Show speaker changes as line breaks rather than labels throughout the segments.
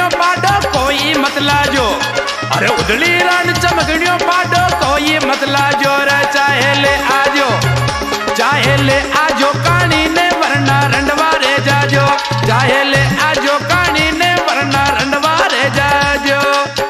पाडो कोई मत लाजो। अरे उधली रण चमकनियो पाडो कोई मत लाजो रे। चाहे ले आजो, चाहे ले आजो कानी ने वरना रंडवा रे जाजो। चाहे ले आजो कानी ने वरना रंडवा रे जाजो।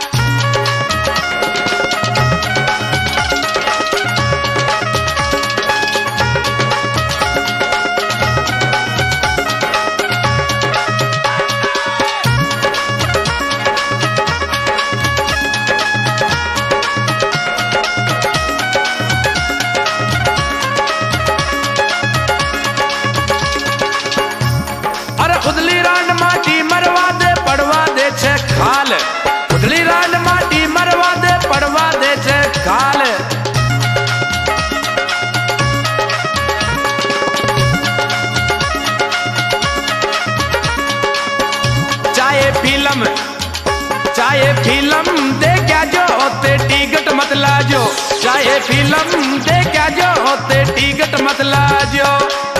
उधली रांड माटी मरवा दे पड़वा दे छे खाल। उधली रांड माटी मरवा दे पड़वा दे छे खाल। चाहे फिल्म दे क्या जो होते टिकट मत लाजो। चाहे फिल्म दे क्या जो होते टिकट मत लाजो।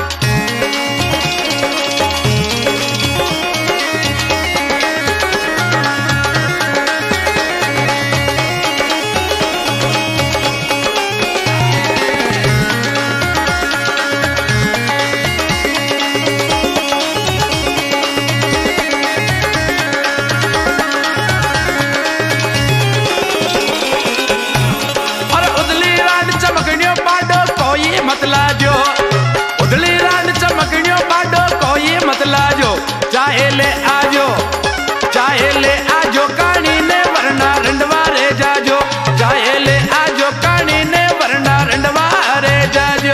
मत लाजो उधली रांड चमकनियो पाडो कोई मत लाजो। चाहे ले आजो, चाहे ले आजो कानी ने वरना रंडवा रे जाजो। चाहे ले आजो कानी ने वरना रंडवा रे जाजो।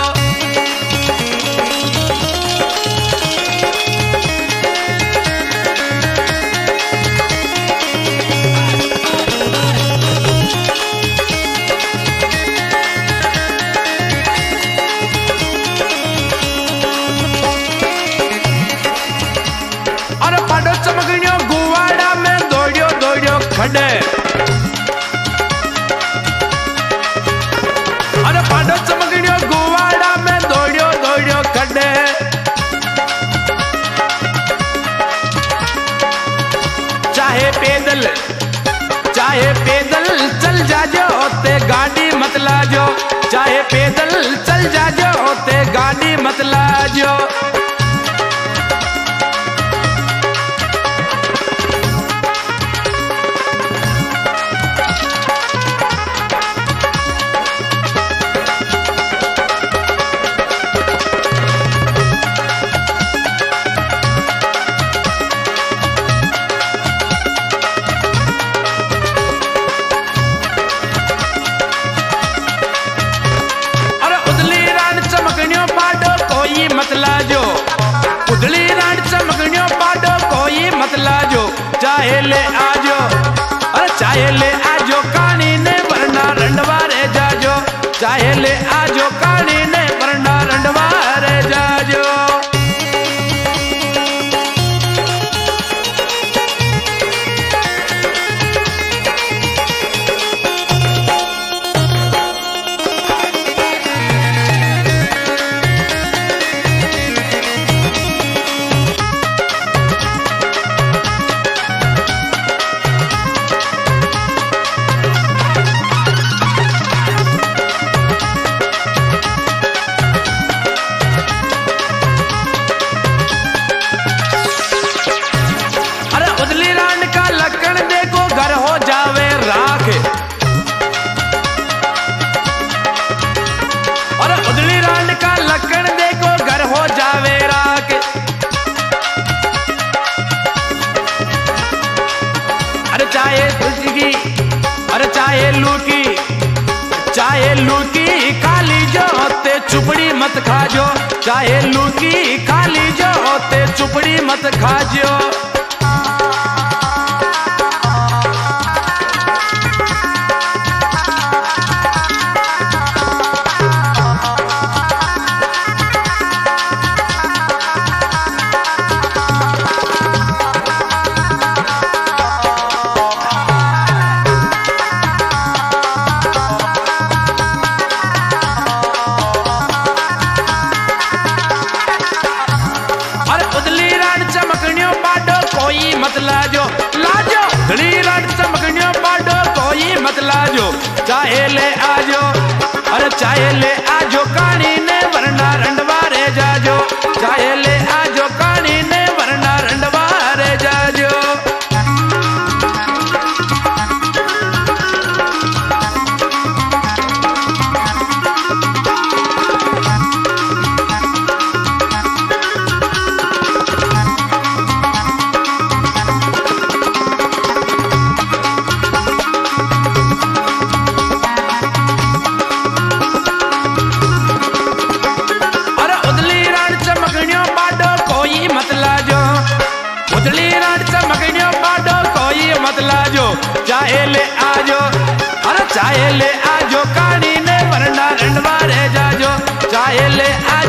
चमकनियो गुवाड़ा में दौड़ियो दौड़ियो खड़े। अरे पाडो चमकनियो गुवाड़ा में दौड़ियो दौड़ियो खड़े। चाहे पैदल चल जाजो होते गाड़ी मत लाजो। चाहे पैदल चल जाजो होते गाड़ी मत लाजो। मत लाजो उधली रांड चमकनियो पाडो कोई मत लाजो। चाहे ले आजो, अरे चाहे ले आजो कानी ने वरना रंडवा रे जाजो। चाहे ले आजो कानी ने वरना रंडवा रे जाजो। घर हो जावे राख। और उधली रांड का लकड़ देखो घर हो जावे राख। अरे चाहे तुझकी, अरे चाहे लूकी खाली जो होते चुपड़ी मत खाजो। चाहे लूकी खाली जो होते चुपड़ी मत खाजो। चमकनियो पाडो चाहे ले आजो कानी ने वरना रंडवा रे जाजो चाहे ले आजो कानी ने वरना रंडवा रे जाजो चाहे ले आजो अरे चाहे ले आजो कानी ने वरना रंडवा रे जाजो चाहे ले